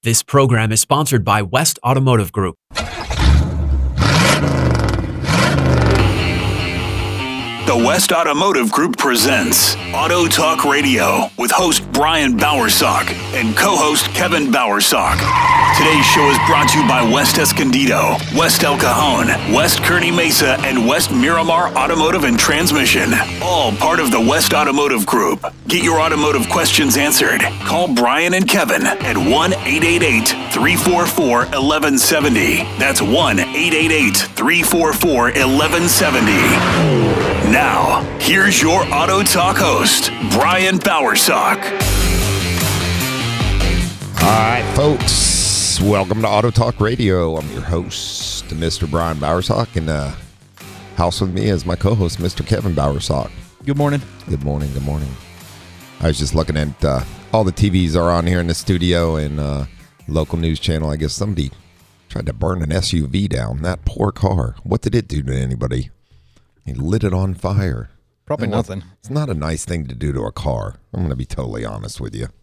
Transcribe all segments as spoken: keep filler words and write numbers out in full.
This program is sponsored by West Automotive Group. The West Automotive Group presents Auto Talk Radio with host Brian Bowersock and co-host Kevin Bowersock. Today's show is brought to you by West Escondido, West El Cajon, West Kearney Mesa, and West Miramar Automotive and Transmission. All part of the West Automotive Group. Get your automotive questions answered. Call Brian and Kevin at one eight eight eight, three four four, one one seven zero. That's one eight eight eight, three four four, one one seven zero. Now, here's your Auto Talk host, Brian Bowersock. All right, folks, welcome to Auto Talk Radio. I'm your host, Mister Brian Bowersock, and uh, house with me is my co-host, Mister Kevin Bowersock. Good morning. Good morning, good morning. I was just looking at uh, all the T Vs are on here in the studio, and uh, local news channel, I guess somebody tried to burn an S U V down. That poor car. What did it do to anybody? He lit it on fire. Probably Well, nothing. It's not a nice thing to do to a car. I'm going to be totally honest with you.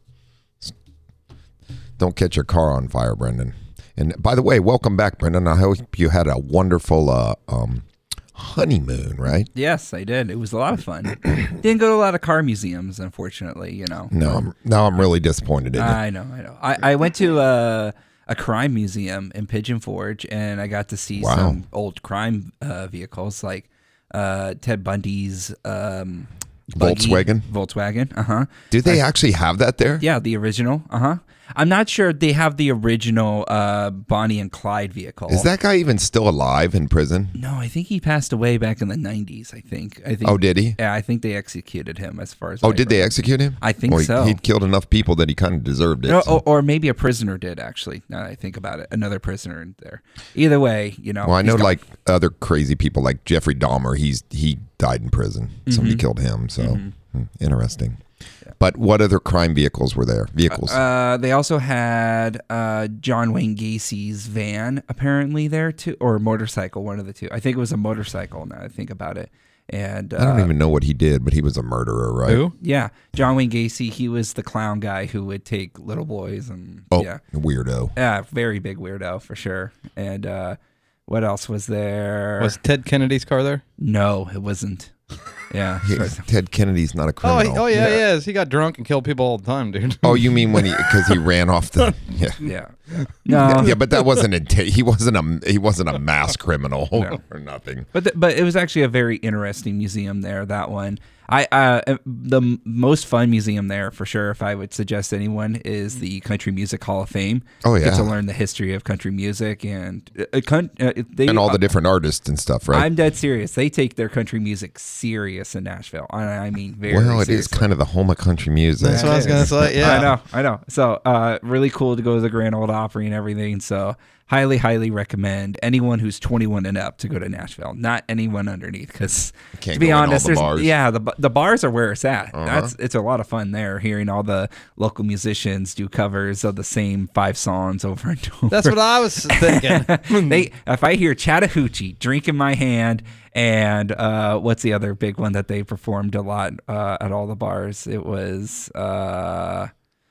Don't catch your car on fire, Brendan. And by the way, welcome back, Brendan. I hope you had a wonderful uh, um, honeymoon, right? Yes, I did. It was a lot of fun. Didn't go to a lot of car museums, unfortunately, you know. No, I'm, now I'm really disappointed in you. I know, I know. I, I went to a, a crime museum in Pigeon Forge, and I got to see Wow. some old crime uh, vehicles, like uh, Ted Bundy's um, buggy, Volkswagen? Volkswagen, uh-huh. Do they actually have that there? Yeah, the original, uh-huh. I'm not sure they have the original uh, Bonnie and Clyde vehicle. Is that guy even still alive in prison? No, I think he passed away back in the nineties, I think. I think. Oh, did he? Yeah, I think they executed him as far as Oh, I did they remember. execute him? I think Well, he- so. He'd killed enough people that he kind of deserved it. No, so- or, or maybe a prisoner did, actually, now that I think about it. Another prisoner in there. Either way, you know. Well, I know he's gone. like other crazy people like Jeffrey Dahmer, he's he died in prison. Somebody killed him, so hmm, interesting. But what other crime vehicles were there? Vehicles. Uh, they also had uh, John Wayne Gacy's van apparently there too, or motorcycle, one of the two. I think it was a motorcycle now that I think about it. And uh, I don't even know what he did, but he was a murderer, right? Who? yeah, John Wayne Gacy, he was the clown guy who would take little boys and Oh, yeah. weirdo. Yeah, very big weirdo for sure. And uh, what else was there? Was Ted Kennedy's car there? No, it wasn't. Yeah. He- Ted Kennedy's not a Oh, he, criminal. oh yeah, he is. He got drunk and killed people all the time, dude. Oh, you mean when he because he ran off the yeah. Yeah. No. Yeah, but that wasn't a he wasn't a he wasn't a mass criminal No. or nothing. But th- but it was actually a very interesting museum there. That one, I uh, the m- most fun museum there for sure. If I would suggest anyone is the Country Music Hall of Fame. Oh, Get to yeah. learn the history of country music and uh, con- uh, they And all the different artists and stuff, right? I'm dead serious. They take their country music serious in Nashville. I, I mean, very. well, it is seriously. kind of the home of country music. That's what I was gonna say. Yeah, I know, I know. So, uh, really cool to go to the Grand Ole Opry and everything. So, highly, highly recommend anyone who's twenty-one and up to go to Nashville. Not anyone underneath, because Can't to be go in all honest, the there's bars. yeah, the the bars are where it's at. Uh-huh. That's it's a lot of fun there, hearing all the local musicians do covers of the same five songs over and over. that's what I was thinking. they if I hear Chattahoochee, Drink in My Hand, and uh, what's the other big one that they performed a lot uh, at all the bars? It was uh,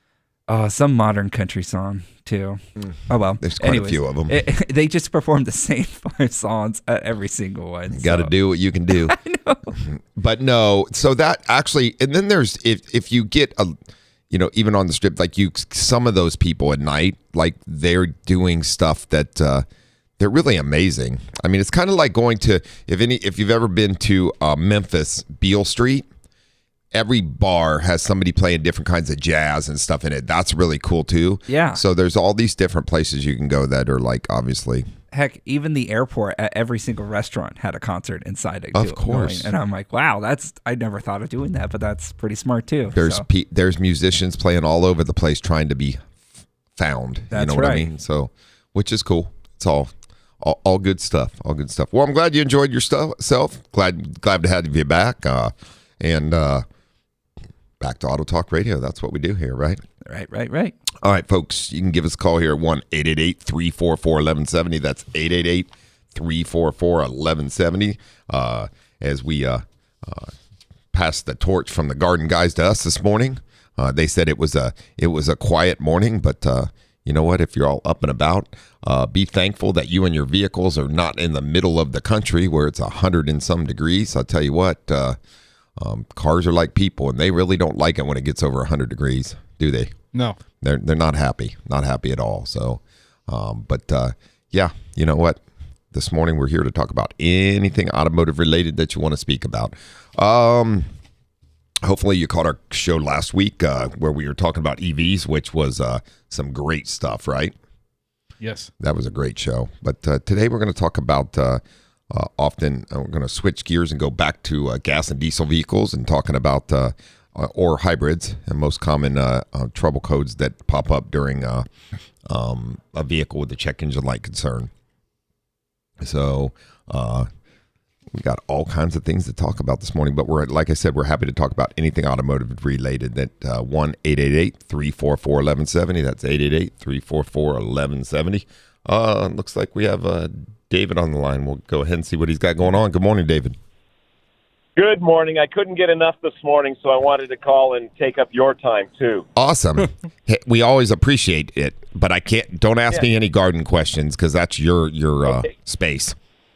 oh, some modern country song too. Oh well, There's quite a Anyways, few of 'em. it- they just performed the same five songs at every single one. Got to so. do what you can do. I know. But no, so that actually, and then there's if if you get a, you know, even on the strip, like you, some of those people at night, like they're doing stuff that uh, they're really amazing. I mean, it's kind of like going to if any if you've ever been to uh, Memphis, Beale Street. Every bar has somebody playing different kinds of jazz and stuff in it. That's really cool too. Yeah. So there's all these different places you can go that are like obviously. Heck, even the airport at every single restaurant had a concert inside it. Of too, course. going. And I'm like, wow, that's I never thought of doing that, but that's pretty smart too. There's so. pe- there's musicians playing all over the place trying to be f- found. That's you know what I right. mean? So, which is cool. It's all, all all good stuff. All good stuff. Well, I'm glad you enjoyed your stuff self. Glad glad to have you back. Uh, and uh, back to Auto Talk Radio. That's what we do here, right? Right, right, right. All right, folks. You can give us a call here at one eight eight eight, three four four, one one seven zero. That's eight eight eight, three four four, one one seven zero. Uh, as we uh, uh, pass the torch from the Garden Guys to us this morning. Uh, they said it was a it was a quiet morning, but uh, you know what? If you're all up and about, uh, be thankful that you and your vehicles are not in the middle of the country where it's a hundred and some degrees. I'll tell you what, uh, um, cars are like people, and they really don't like it when it gets over a hundred degrees, do they? No. They're they're not happy, not happy at all. So, um, but uh, yeah, you know what? This morning we're here to talk about anything automotive related that you want to speak about. Um, hopefully you caught our show last week uh, where we were talking about E Vs, which was uh, some great stuff, right? Yes. That was a great show. But uh, today we're going to talk about uh, uh, often uh, we're going to switch gears and go back to uh, gas and diesel vehicles and talking about uh, uh, or hybrids and most common uh, uh, trouble codes that pop up during uh, um, a vehicle with a check engine light concern. So uh, we got all kinds of things to talk about this morning, but we're, like I said, we're happy to talk about anything automotive related. That uh, one eight eight eight, three four four, one one seven zero. That's eight eight eight, three four four, one one seven zero. Uh, looks like we have uh, David on the line. We'll go ahead and see what he's got going on. Good morning, David. Good morning. I couldn't get enough this morning, so I wanted to call and take up your time too. Awesome. Hey, we always appreciate it, but I can't. Don't ask Yeah. me any garden questions because that's your your uh, Okay. space.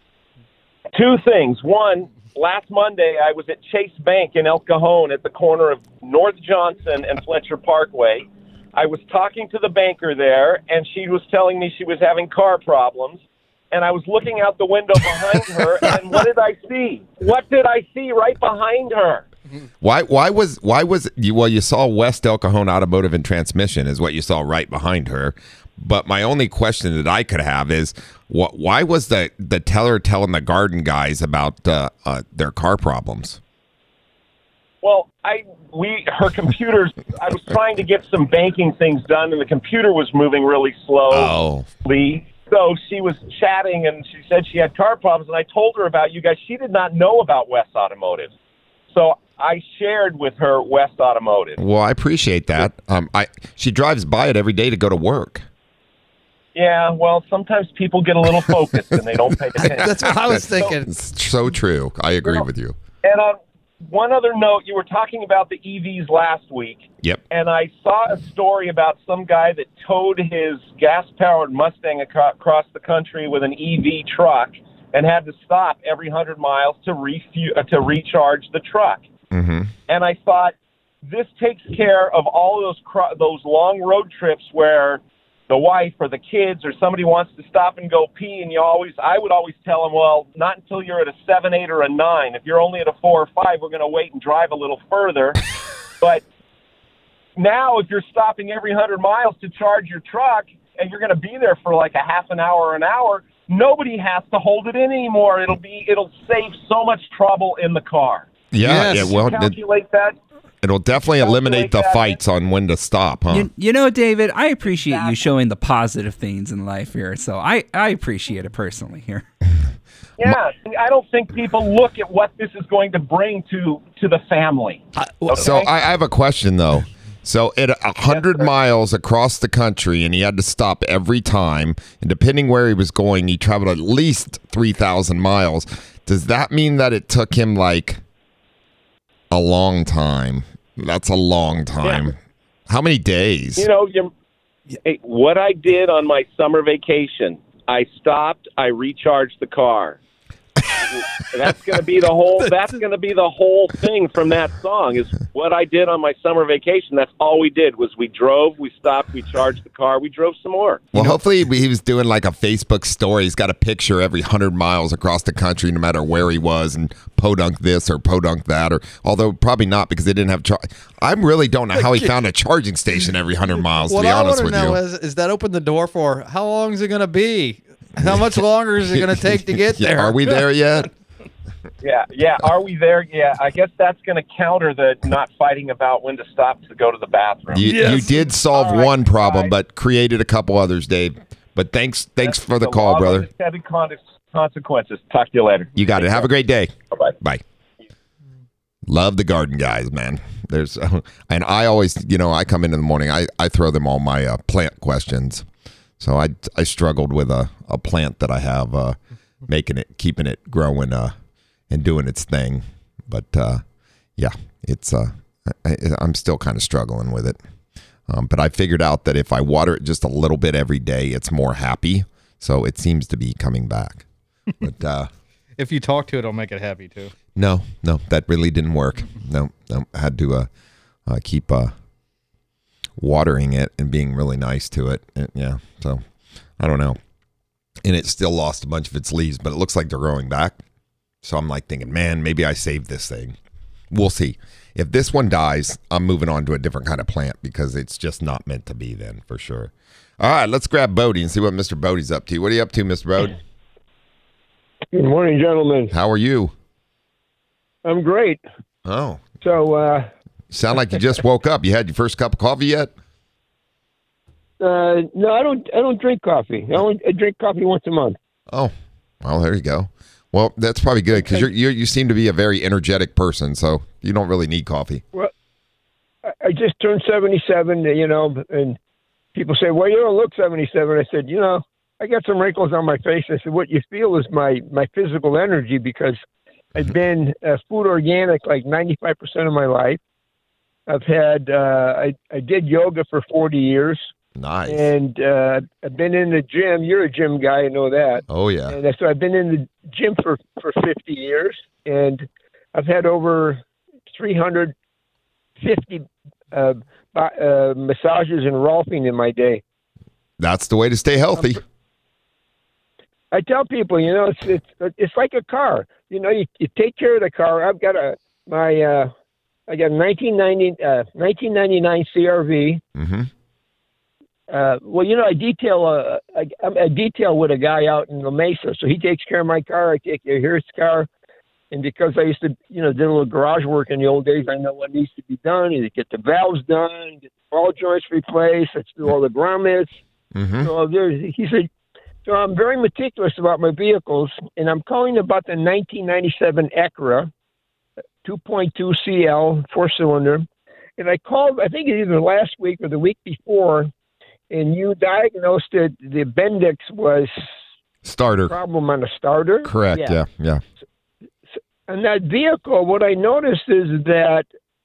Two things. One, last Monday I was at Chase Bank in El Cajon at the corner of North Johnson and Fletcher Parkway. I was talking to the banker there, and she was telling me she was having car problems. And I was looking out the window behind her, and what did I see? What did I see right behind her? Why? Why was? Why was? You, well, you saw West El Cajon Automotive and Transmission is what you saw right behind her. But my only question that I could have is, what? Why was the the teller telling the garden guys about uh, uh, their car problems? Well, I we her computers. I was trying to get some banking things done, and the computer was moving really slowly. Oh. So she was chatting, and she said she had car problems, and I told her about you guys. She did not know about West Automotive. So I shared with her West Automotive. Well, I appreciate that. Um, I she drives by it every day to go to work. Yeah, well, sometimes people get a little focused, and they don't pay attention. That's what I was thinking. It's so true. I agree with you. And on one other note, you were talking about the E Vs last week. Yep. And I saw a story about some guy that towed his gas-powered Mustang aco- across the country with an E V truck and had to stop every one hundred miles to refu- uh, to recharge the truck. Mm-hmm. And I thought, this takes care of all of those cro- those long road trips where the wife or the kids or somebody wants to stop and go pee, and you always, I would always tell them, well, not until you're at a seven, eight, or a nine. If you're only at a four or five, we're going to wait and drive a little further. But now, if you're stopping every one hundred miles to charge your truck, and you're going to be there for like a half an hour or an hour, nobody has to hold it in anymore. It'll be, it'll save so much trouble in the car. Yeah. Yes. Yeah. Well, it, Calculate that. it'll definitely eliminate the that. fights on when to stop, huh? You, you know, David, I appreciate you showing the positive things in life here. So I, I appreciate it personally here. Yeah, I don't think people look at what this is going to bring to to the family. Okay? So I, I have a question though. So at a hundred miles across the country, and he had to stop every time, and depending where he was going, he traveled at least three thousand miles. Does that mean that it took him like a long time? That's a long time. Yeah. How many days? You know, you, hey, what I did on my summer vacation, I stopped, I recharged the car. That's going to be the whole. That's going to be the whole thing from that song. Is what I did on my summer vacation. That's all we did was we drove, we stopped, we charged the car, we drove some more. Well, hopefully he was doing like a Facebook story. He's got a picture every hundred miles across the country, no matter where he was, and podunk this or podunk that, or although probably not because they didn't have. Char- I really don't know how he found a charging station every hundred miles. To What be I honest want with to know you, is, is that open the door for how long is it going to be? How much longer is it going to take to get Yeah, there? are we there yet? Yeah, yeah. Are we there? Yeah. I guess that's going to counter the not fighting about when to stop to go to the bathroom. You, Yes. you did solve All right, one problem, bye. but created a couple others, Dave. But thanks, thanks That's for the law call, of brother. unintended con- consequences. Talk to you later. You got it. Have a great day. Bye-bye. Bye. Love the garden guys, man. There's, uh, and I always, you know, I come in in the morning. I, I throw them all my uh, plant questions. So I I struggled with a, a plant that I have, uh, making it, keeping it growing, uh, and doing its thing. But uh, yeah, it's uh, I, I'm still kind of struggling with it. Um, but I figured out that if I water it just a little bit every day, it's more happy. So it seems to be coming back. But uh, If you talk to it, it'll make it happy too. no, no, that really didn't work. No, no, I had to uh, uh, keep uh, watering it and being really nice to it. And, yeah, so I don't know. And it still lost a bunch of its leaves, but it looks like they're growing back. So I'm like thinking, man, maybe I saved this thing. We'll see. If this one dies, I'm moving on to a different kind of plant because it's just not meant to be then, for sure. All right, let's grab Bodie and see what Mister Bodie's up to. What are you up to, Mister Bodie? Good morning, gentlemen. How are you? I'm great. Oh, So, uh, sound like you just woke up. You had your first cup of coffee yet? uh, no, I don't. I don't drink coffee. I only I drink coffee once a month. Oh, well, there you go. Well, that's probably good because you you you seem to be a very energetic person, so you don't really need coffee. Well, I, I just turned seventy-seven. You know, and people say, "Well, you don't look seventy-seven." I said, "You know, I got some wrinkles on my face." I said, "What you feel is my my physical energy because I've been uh, food organic like ninety-five percent of my life. I've had uh, I I did yoga for forty years." Nice. And uh, I've been in the gym. You're a gym guy, I know that. Oh, yeah. And so I've been in the gym for, for fifty years, and I've had over three hundred fifty uh, uh, massages and rolfing in my day. That's the way to stay healthy. I tell people, you know, it's it's it's like a car. You know, you, you take care of the car. I've got a my uh, I got a nineteen ninety uh, nineteen ninety-nine C R V. Mm-hmm. Uh, well, you know, I detail uh, I, I detail with a guy out in La Mesa, so he takes care of my car. I take care of his car, and because I used to, you know, did a little garage work in the old days, I know what needs to be done. You get the valves done, get the ball joints replaced, let's do all the grommets. Mm-hmm. So there's, he said, so I'm very meticulous about my vehicles, and I'm calling about the nineteen ninety-seven Acura, two point two C L, four cylinder, and I called, I think either last week or the week before. And you diagnosed that the Bendix was Starter. a problem on the starter? Correct, yeah, yeah. So, on that vehicle, what I noticed is that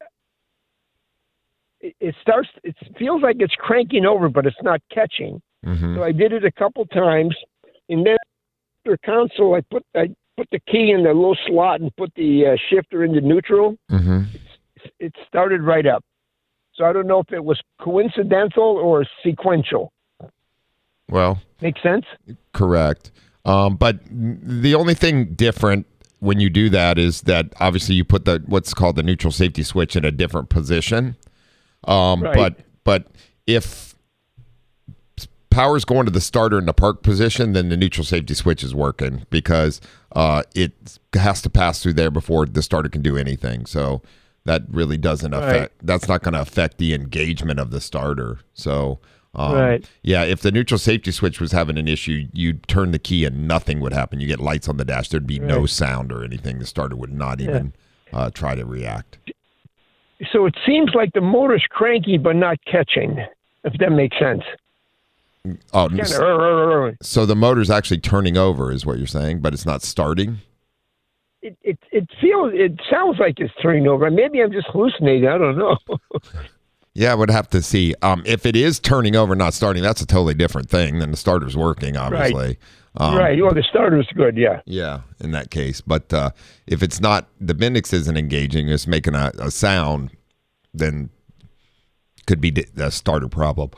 it, it starts, it feels like it's cranking over, but it's not catching. Mm-hmm. So I did it a couple times, and then after console, I put I put the key in the little slot and put the uh, shifter into neutral. Mm-hmm. It, it started right up. So I don't know if it was coincidental or sequential. Well, Make sense? correct. Um, but the only thing different when you do that is that obviously you put the what's called the neutral safety switch in a different position. Um, Right. But but if power's going to the starter in the park position, then the neutral safety switch is working because uh, it has to pass through there before the starter can do anything. So that really doesn't affect. Right. That's not going to affect the engagement of the starter. So. Um, Right. Yeah, if the neutral safety switch was having an issue, you'd turn the key and nothing would happen. You get lights on the dash. There'd be no Right. sound or anything. The starter would not even uh, try to react. So it seems like the motor's cranky but not catching, if that makes sense. Oh, Kinda, s- uh, uh, uh, so the motor's actually turning over is what you're saying, but it's not starting? It, it it feels it sounds like it's turning over. Maybe I'm just hallucinating. I don't know. Yeah, I would have to see. Um, if it is turning over, not starting, that's a totally different thing than the starter's working, obviously. Um, Right. Well, the starter's good. Yeah. Yeah, in that case. But uh, if it's not, the Bendix isn't engaging, it's making a, a sound, then could be a starter problem.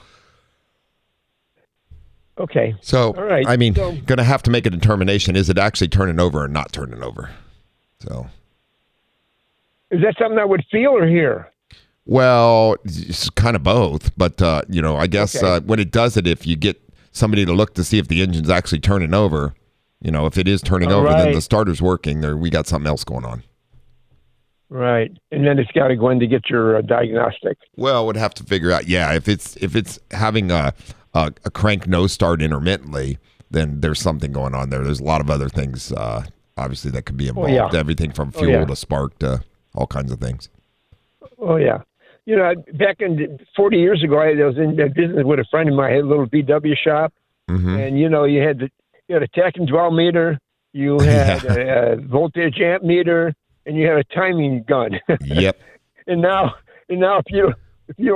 Okay. So, All right. I mean, So- going to have to make a determination. Is it actually turning over or not turning over? So, Is that something I would feel or hear? well, it's kind of both. But, uh, you know, I guess Okay. uh, when it does it, if you get somebody to look to see if the engine's actually turning over, you know, if it is turning All over, then right. the starter's working. There, we got something else going on. Right. And then it's got to go in to get your uh, diagnostic. Well, would have to figure out. Yeah, if it's if it's having a, a a crank no start intermittently, then there's something going on there. There's a lot of other things, uh, obviously, that could be involved. yeah. Everything from Oh, fuel yeah. to spark to all kinds of things. Oh yeah. You know, back in forty years ago, I was in business with a friend of mine. I had a little V W shop, Mm-hmm. and you know, you had the you had a tach and dwell meter, you had Yeah. a, a voltage amp meter, and you had a timing gun. Yep. And now, and now, if you if you don't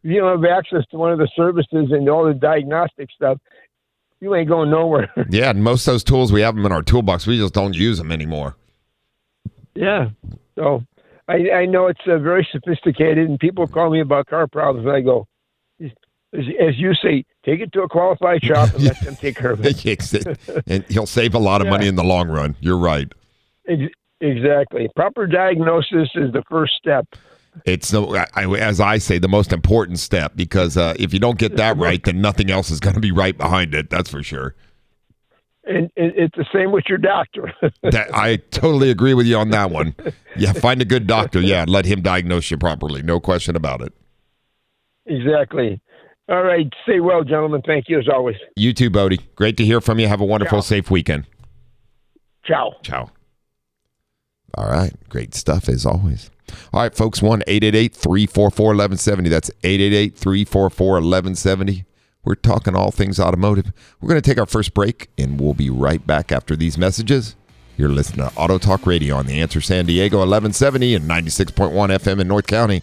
you don't have access to one of the services and all the diagnostic stuff, you ain't going nowhere. Yeah, and most of those tools, we have them in our toolbox. We just don't use them anymore. Yeah. So I, I know it's uh, very sophisticated, and people call me about car problems, and I go, as, as you say, take it to a qualified shop and let them take care of it. And he'll save a lot of yeah. money in the long run. You're right. Ex- exactly. Proper diagnosis is the first step. It's, the, I, as I say, the most important step, because uh, if you don't get that right, then nothing else is going to be right behind it. That's for sure. And it's the same with your doctor. that, I totally agree with you on that one. Yeah, find a good doctor. Yeah, let him diagnose you properly. No question about it. Exactly. All right. Stay well, gentlemen. Thank you as always. You too, Bodie. Great to hear from you. Have a wonderful, Ciao. safe weekend. Ciao. Ciao. All right. Great stuff as always. All right, folks, one eight eight eight, three four four, one one seven zero. That's eight eight eight, three four four, one one seven zero. We're talking all things automotive. We're going to take our first break, and we'll be right back after these messages. You're listening to Auto Talk Radio on The Answer San Diego, eleven seventy and ninety-six point one F M in North County.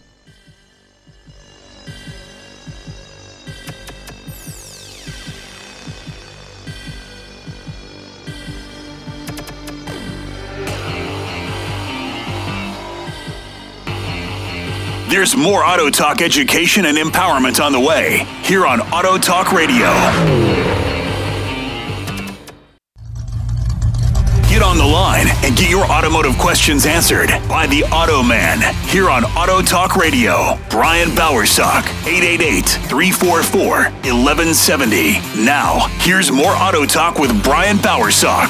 There's more Auto Talk education and empowerment on the way here on Auto Talk Radio. Get on the line and get your automotive questions answered by the Auto Man here on Auto Talk Radio. Brian Bowersock, eight eight eight, three four four, one one seven zero. Now, here's more Auto Talk with Brian Bowersock.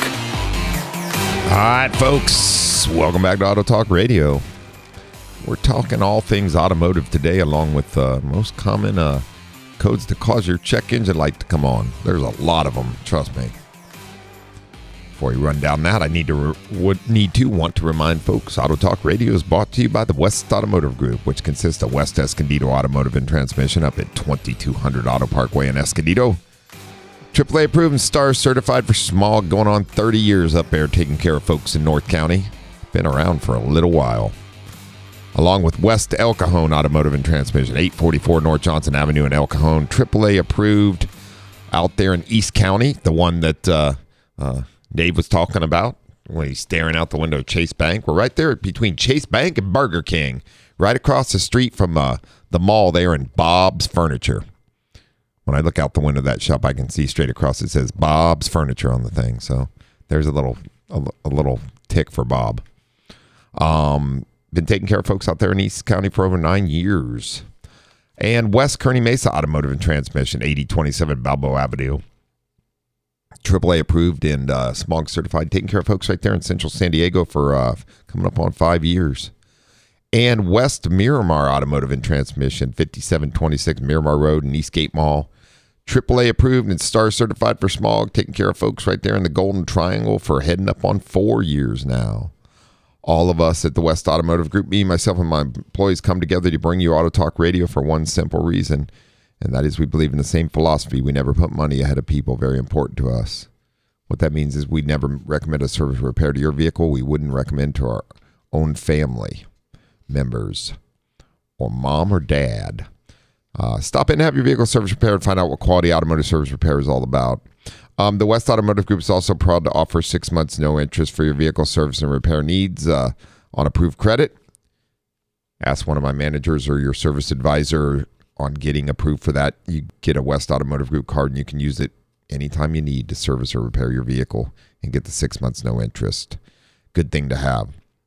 All right, folks. Welcome back to Auto Talk Radio. We're talking all things automotive today, along with the uh, most common uh, codes to cause your check engine light to come on. There's a lot of them, trust me. Before we run down that, I need to re- would need to want to remind folks, Auto Talk Radio is brought to you by the West Automotive Group, which consists of West Escondido Automotive and Transmission up at twenty-two hundred Auto Parkway in Escondido. triple A approved and STAR certified for smog, going on thirty years up there, taking care of folks in North County. Been around for a little while. Along with West El Cajon Automotive and Transmission, eight forty-four North Johnson Avenue in El Cajon. triple A approved out there in East County, the one that uh, uh, Dave was talking about when he's staring out the window of Chase Bank. We're right there between Chase Bank and Burger King, right across the street from uh, the mall there in Bob's Furniture. When I look out the window of that shop, I can see straight across. It says Bob's Furniture on the thing. So there's a little a, a little tick for Bob. Um... Been taking care of folks out there in East County for over nine years. And West Kearny Mesa Automotive and Transmission, eighty twenty-seven Balboa Avenue. triple A approved and uh, smog certified. Taking care of folks right there in Central San Diego for uh, coming up on five years. And West Miramar Automotive and Transmission, fifty-seven twenty-six Miramar Road in Eastgate Mall. triple A approved and STAR certified for smog. Taking care of folks right there in the Golden Triangle for heading up on four years now. All of us at the West Automotive Group, me, myself, and my employees come together to bring you Auto Talk Radio for one simple reason, and that is we believe in the same philosophy. We never put money ahead of people, very important to us. What that means is we never recommend a service repair to your vehicle. We wouldn't recommend to our own family members or mom or dad. Uh, stop in and have your vehicle service repaired and find out what quality automotive service repair is all about. Um, the West Automotive Group is also proud to offer six months no interest for your vehicle service and repair needs uh, on approved credit. Ask one of my managers or your service advisor on getting approved for that. You get a West Automotive Group card and you can use it anytime you need to service or repair your vehicle and get the six months no interest. Good thing to have.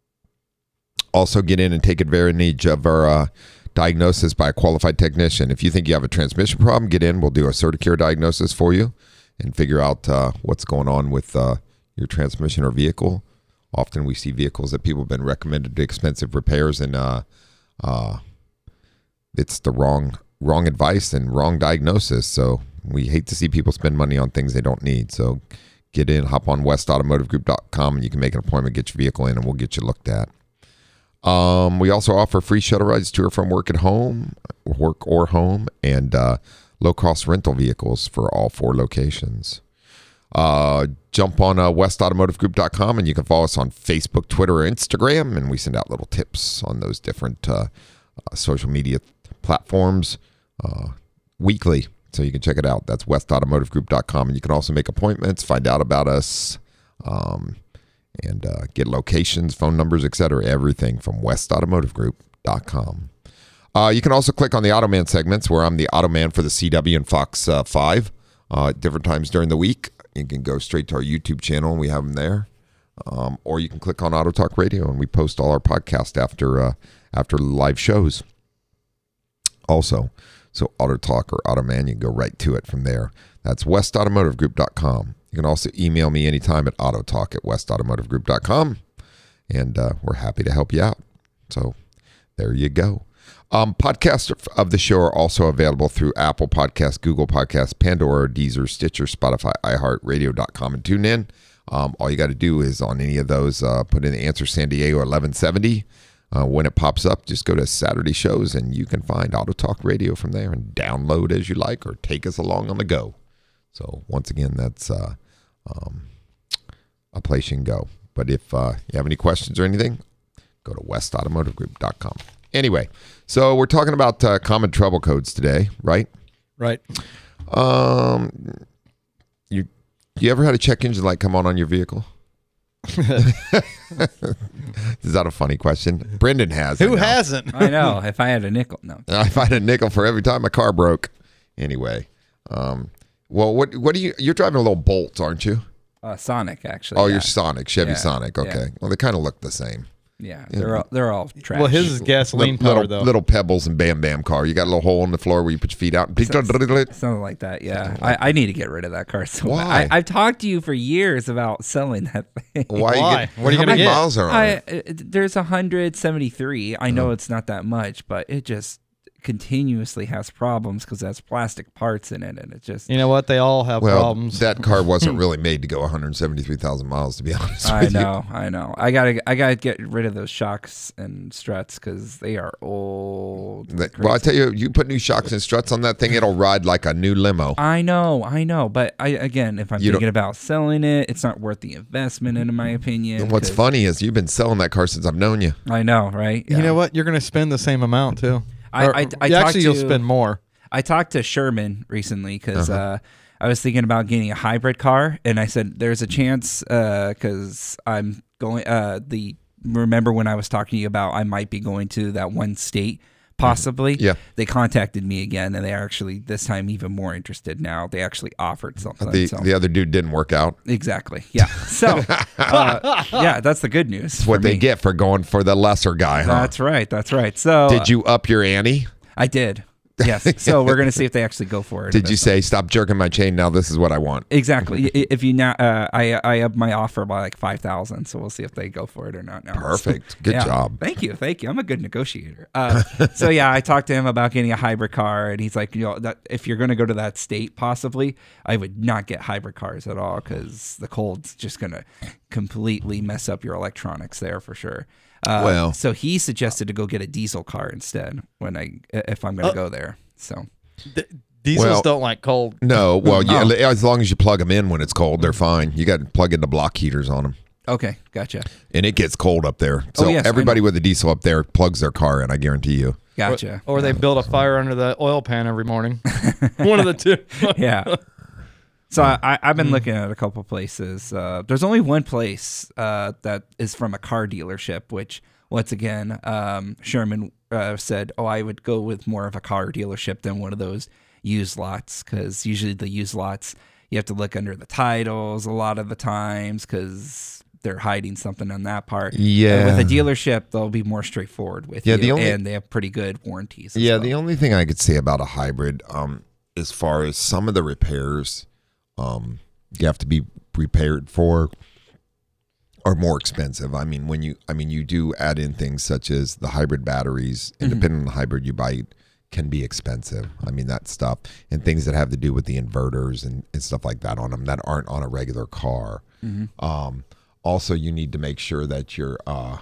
Also get in and take advantage of our uh, diagnosis by a qualified technician. If you think you have a transmission problem, get in. We'll do a Certicare diagnosis for you and figure out uh, what's going on with uh, your transmission or vehicle. Often we see vehicles that people have been recommended to expensive repairs, and uh, uh, it's the wrong wrong advice and wrong diagnosis. So we hate to see people spend money on things they don't need. So get in, hop on west automotive group dot com, and you can make an appointment, get your vehicle in, and we'll get you looked at. Um, we also offer free shuttle rides to or from work at home, work or home, and uh, low-cost rental vehicles for all four locations. Uh, jump on uh, west automotive group dot com, and you can follow us on Facebook, Twitter, or Instagram, and we send out little tips on those different uh, uh, social media platforms. uh, weekly. So you can check it out. That's west automotive group dot com. And you can also make appointments, find out about us, um, and uh, get locations, phone numbers, et cetera. Everything from west automotive group dot com. Uh, you can also click on the Automan segments where I'm the Automan for the C W and Fox uh, five uh, at different times during the week. You can go straight to our YouTube channel and we have them there. Um, or you can click on Auto Talk Radio and we post all our podcasts after, uh, after live shows. Also, so Auto Talk or Automan, you can go right to it from there. That's west automotive group dot com. You can also email me anytime at autotalk at west automotive group dot com. And uh, we're happy to help you out. So there you go. Um, podcasts of the show are also available through Apple Podcasts, Google Podcasts, Pandora, Deezer, Stitcher, Spotify, i heart radio dot com, and TuneIn. Um, all you got to do is on any of those, uh, put in the answer San Diego eleven seventy. Uh, when it pops up, just go to Saturday shows and you can find Auto Talk Radio from there and download as you like or take us along on the go. So once again, that's uh, um, a place you can go. But if uh, you have any questions or anything, go to west automotive group dot com. Anyway, so we're talking about uh, common trouble codes today, right? Right. Um, you you ever had a check engine light come on on your vehicle? Is that a funny question? Brendan has. Who I hasn't? I know. If I had a nickel, no. I find a nickel for every time my car broke. Anyway, um, well, what what do you? You're driving a little Bolt, aren't you? Uh, Sonic, actually. Oh, yeah. you're Sonic, Chevy Yeah, Sonic. Okay. yeah. Well, they kind of look the same. Yeah, they're all, they're all trash. Well, his is gasoline Little, powered, little, though. little pebbles and bam bam car. You got a little hole in the floor where you put your feet out. And Something like that, yeah. I, I need to get rid of that car. So Why? I, I've talked to you for years about selling that thing. Why? You Why? get, What are you how gonna many get? miles are on I, it? uh, there's one hundred seventy-three. I know Oh. it's not that much, but it just continuously has problems because it has plastic parts in it, and it just. You know what? They all have Well, problems. that car wasn't really made to go one hundred seventy-three thousand miles, to be honest I with you. know, I know. I gotta, I gotta get rid of those shocks and struts because they are old. That- well, I tell you, you put new shocks and struts on that thing, it'll ride like a new limo. I know, I know, but I again, if I'm You don't- thinking about selling it, it's not worth the investment, in my opinion. And what's 'cause- funny is you've been selling that car since I've known you. I know, right? You Yeah. know what? You're going to spend the same amount, too. I- Or- I- I yeah, talked actually, you'll to- spend more. I talked to Sherman recently because Uh-huh. uh, I was thinking about getting a hybrid car, and I said there's a chance because I'm going. Uh, the remember when I was talking to you about I might be going to that one state. Possibly. Yeah. They contacted me again, and they're actually this time even more interested now. They actually offered something. The so. the other dude didn't work out. Exactly. Yeah. So, uh, yeah, that's the good news. That's what for they me. get for going for the lesser guy, huh? That's right. That's right. So, Did you up your ante? I did. Yes. So we're gonna see if they actually go for it. Did you this say, stop jerking my chain, now this is what I want? Exactly. I- If you now, uh, I I up my offer by like five thousand, so we'll see if they go for it or not. Now. Perfect. Good Yeah. job. Thank you, thank you. I'm a good negotiator. Uh, so yeah, I talked to him about getting a hybrid car, and he's like, you know, that if you're going to go to that state, possibly, I would not get hybrid cars at all because the cold's just going to completely mess up your electronics there for sure. Uh, Well- so he suggested to go get a diesel car instead when I if I'm going to go there. So. D- diesels Well- don't like cold. No, well, yeah, Oh. as long as you plug them in when it's cold, they're fine. You got to plug in the block heaters on them. Okay, gotcha, And it gets cold up there. So Oh, yes, I everybody know. with a diesel up there plugs their car in, I guarantee you. gotcha. Or they build a fire under the oil pan every morning. One of the two. Yeah. So I, I, I've been looking at a couple places. Uh, there's only one place uh, that is from a car dealership, which once again, um, Sherman uh, said, "Oh, I would go with more of a car dealership than one of those used lots because usually the used lots you have to look under the titles a lot of the times because they're hiding something on that part. Yeah. And with a dealership, they'll be more straightforward with Yeah, you, the only- and they have pretty good warranties. As Yeah, well. the only thing I could say about a hybrid, um, as far as some of the repairs, um, you have to be prepared for, are more expensive. I mean, when you, I mean, you do add in things such as the hybrid batteries, and Mm-hmm. depending on the hybrid you buy, can be expensive. I mean, that stuff and things that have to do with the inverters and, and stuff like that on them that aren't on a regular car. Mm-hmm. Um, also, you need to make sure that you're, uh,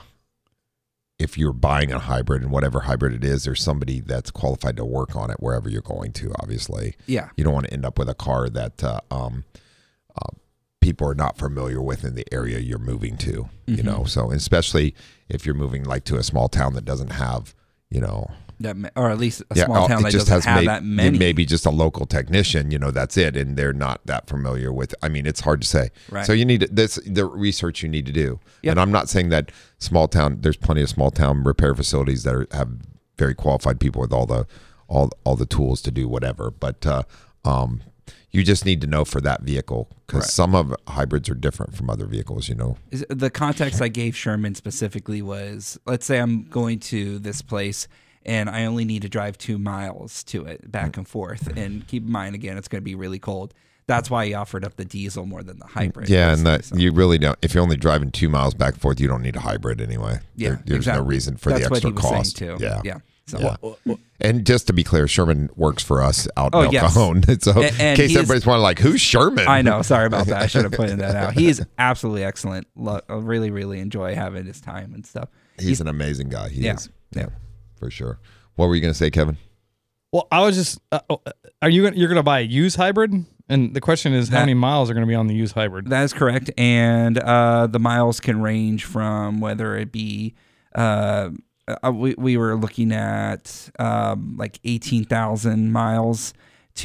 if you're buying a hybrid and whatever hybrid it is, there's somebody that's qualified to work on it wherever you're going to, obviously. Yeah. You don't want to end up with a car that uh, um, uh, people are not familiar with in the area you're moving to, you Mhm. know? So especially if you're moving like to a small town that doesn't have, you know, that, ma- or at least a Yeah, small uh, town it that just doesn't has have may- that many. Maybe just a local technician, you know, that's it, and they're not that familiar with. I mean, it's hard to say. Right. So you need to, this the research you need to do. Yep. And I'm not saying that small town. There's plenty of small town repair facilities that are, have very qualified people with all the all all the tools to do whatever. But uh, um, you just need to know for that vehicle because Right. some of hybrids are different from other vehicles. You know. Is- The context I gave Sherman specifically was, let's say I'm going to this place and I only need to drive two miles to it back and forth. And keep in mind, again, it's going to be really cold. That's why he offered up the diesel more than the hybrid. Yeah, and that So- you really don't. If you're only driving two miles back and forth, you don't need a hybrid anyway. yeah, There- there's exactly. no reason for That's the extra what he was cost. saying too. Yeah, yeah. So, Yeah. And just to be clear, Sherman works for us out in Oh, El yes. Cajon. So And- in and case he's- everybody's wondering, like, who's Sherman? I know. Sorry about that. I should have pointed that out. He is absolutely excellent. Lo- I really, really enjoy having his time and stuff. He's an amazing guy. He Yeah. is. Yeah. For sure. What were you going to say, Kevin? Well, I was just, uh, oh, are you gonna, you're going to buy a used hybrid? And the question is, how That- many miles are going to be on the used hybrid? That is correct. And uh, the miles can range from whether it be, uh, uh, we, we were looking at um, like eighteen thousand miles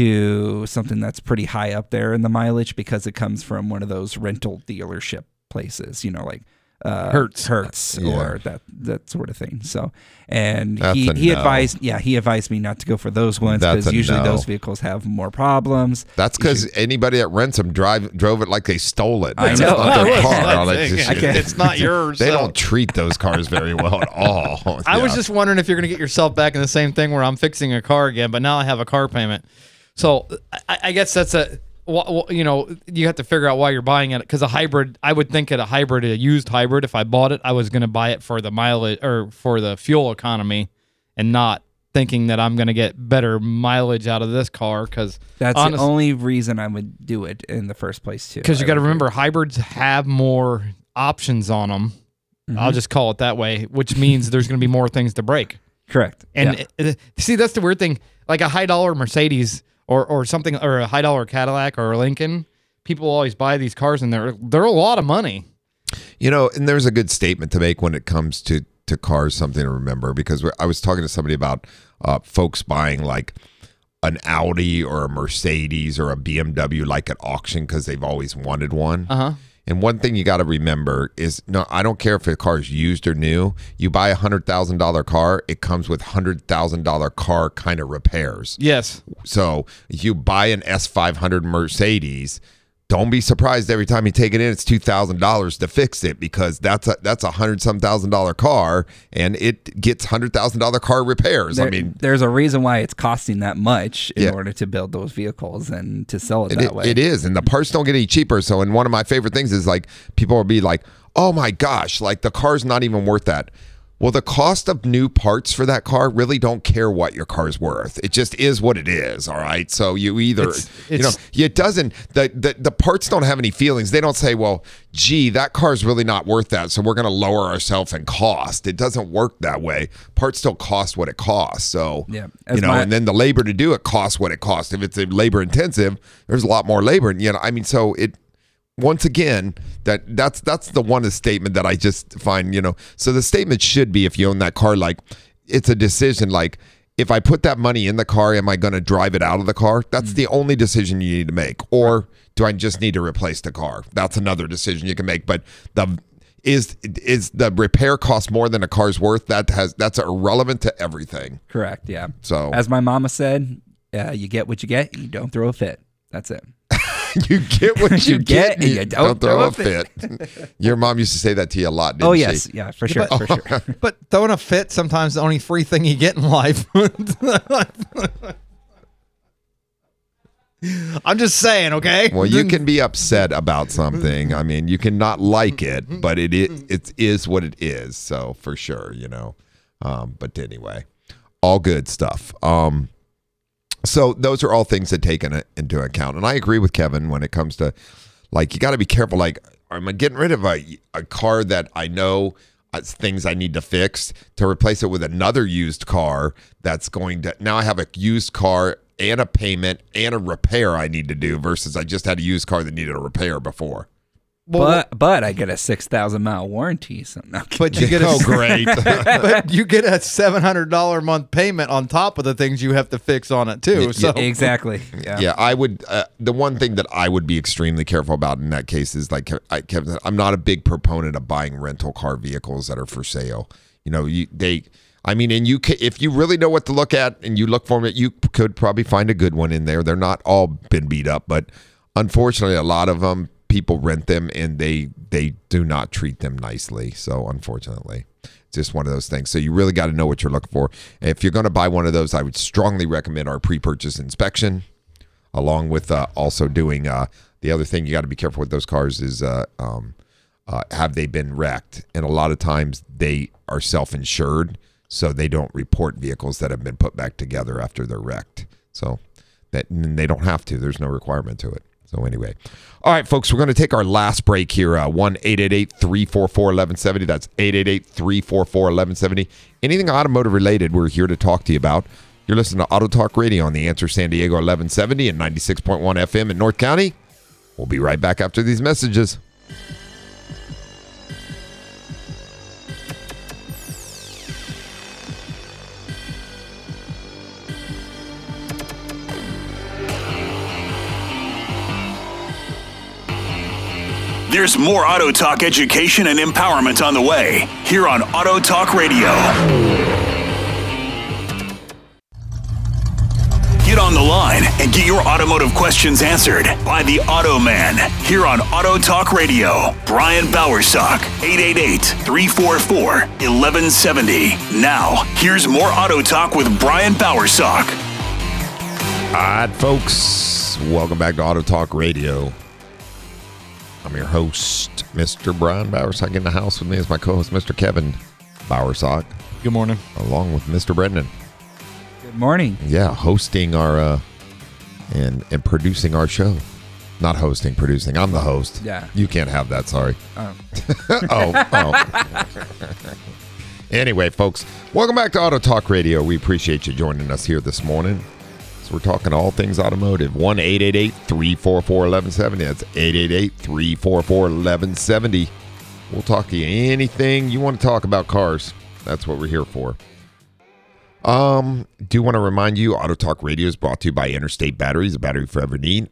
to something that's pretty high up there in the mileage because it comes from one of those rental dealership places, you know, like uh, Hertz. Hertz, Yeah. or that that sort of thing. So, and That's he a he no. advised, yeah, he advised me not to go for those ones That's because a usually no. those vehicles have more problems. That's because anybody that rents them drive drove it like they stole it. I It's know. not their Oh, car. yeah. All that shit. can't- It's not yours. They so- don't treat those cars very well at all. I was Yeah. just wondering if you're going to get yourself back in the same thing where I'm fixing a car again, but now I have a car payment. So I, I guess that's a, wh- wh- you know, you have to figure out why you're buying it because a hybrid. I would think at a hybrid, a used hybrid. If I bought it, I was going to buy it for the mileage or for the fuel economy, and not thinking that I'm going to get better mileage out of this car because That's the only reason I would do it in the first place too. Because you I got to would remember, hybrids have more options on them. I'll just call it that way, which means there's going to be more things to break. agree. Correct. And Yeah. it- it- see, that's the weird thing. Like a high dollar Mercedes or or something, or a high dollar Cadillac or a Lincoln, people always buy these cars, and they're they're a lot of money. You know, and there's a good statement to make when it comes to to cars, something to remember, because we're, I was talking to somebody about uh, folks buying like an Audi or a Mercedes or a B M W like at auction because they've always wanted one. Uh huh. And one thing you got to remember is, no, I don't care if a car is used or new. You buy a hundred thousand dollar car, it comes with hundred thousand dollar car kind of repairs. Yes. So if you buy an S five hundred Mercedes, don't be surprised every time you take it in, it's two thousand dollars to fix it, because that's a that's a hundred some thousand dollar car, and it gets hundred thousand dollar car repairs. There- I mean, there's a reason why it's costing that much in Yeah. order to build those vehicles and to sell it It, that it, way. it is, and the parts don't get any cheaper. So, and one of my favorite things is like people will be like, "Oh my gosh, like the car's not even worth that." Well, the cost of new parts for that car really don't care what your car's worth. It just is what it is. All right. So you either, It's- you know, it's- it doesn't, the, the, the parts don't have any feelings. They don't say, well, gee, that car's really not worth that, so we're going to lower ourselves in cost. It doesn't work that way. Parts still cost what it costs. So, Yeah. you As know, my- and then the labor to do it costs what it costs. If it's a labor intensive, there's a lot more labor. And, you know, I mean, so it, once again, that that's that's the one statement that I just find, you know. So the statement should be, if you own that car, like it's a decision. Like, if I put that money in the car, am I going to drive it out of the car? That's the only decision you need to make. Or do I just need to replace the car? That's another decision you can make. But the is is the repair cost more than a car's worth? That has that's irrelevant to everything. Correct. Yeah. So As my mama said, uh, you get what you get. You don't throw a fit. That's it. you get what you, You get and and you you don't, don't throw throw a a fit. Your mom used to say that to you a lot, didn't Oh she? yes, yeah, for sure, for sure. But throwing a fit sometimes the only free thing you get in life. I'm just saying, okay? Well, you can be upset about something. I mean, you can not like it, but it is, it is what it is. So for sure, you know. Um, but anyway, all good stuff. Um, so those are all things that take in, into account. And I agree with Kevin when it comes to, like, you got to be careful. Like, am I getting rid of a, a car that I know uh, things I need to fix to replace it with another used car that's going to, now I have a used car and a payment and a repair I need to do versus I just had a used car that needed a repair before. Well, but but I get a six thousand mile warranty. So no, but you get a, oh, great. but you get a seven hundred dollars a month payment on top of the things you have to fix on it too. Yeah, So exactly. Yeah. Yeah, I would. Uh, the one thing that I would be extremely careful about in that case is like I, Kevin, I'm not a big proponent of buying rental car vehicles that are for sale. You know, you they. I mean, and you ca if you really know what to look at and you look for it, you could probably find a good one in there. They're not all been beat up, but unfortunately, a lot of them people rent them and they they do not treat them nicely. So unfortunately, it's just one of those things. So you really got to know what you're looking for. And if you're going to buy one of those, I would strongly recommend our pre-purchase inspection, along with uh, also doing uh, the other thing you got to be careful with those cars is uh, um, uh, have they been wrecked? And a lot of times they are self-insured, so they don't report vehicles that have been put back together after they're wrecked. So that and they don't have to. There's no requirement to it. So anyway, all right, folks, we're going to take our last break here. Uh, one eight eight eight, three four four, one one seven zero. That's eight eight eight, three four four, one one seven zero. Anything automotive related, we're here to talk to you about. You're listening to Auto Talk Radio on The Answer San Diego eleven seventy and ninety-six point one F M in North County. We'll be right back after these messages. There's more Auto Talk education and empowerment on the way here on Auto Talk Radio. Get on the line and get your automotive questions answered by the Auto Man here on Auto Talk Radio. Brian Bowersock, eight eight eight, three four four, one one seven zero. Now, here's more Auto Talk with Brian Bowersock. All right, folks, welcome back to Auto Talk Radio. I'm your host, Mister Brian Bowersock. In the house with me is my co-host, Mister Kevin Bowersock, good morning. along with Mister Brendan. Good morning. Yeah, hosting our uh, and and producing our show. Not hosting, producing. I'm the host. Yeah. You can't have that. Sorry. Oh. oh, oh. Anyway, folks, welcome back to Auto Talk Radio. We appreciate you joining us here this morning. So we're talking all things automotive. one eight eight eight, three four four, one one seven zero. That's eight eight eight, three four four, one one seven zero. We'll talk to you anything you want to talk about cars. That's what we're here for. Um, do want to remind you, Auto Talk Radio is brought to you by Interstate Batteries, a battery for every need.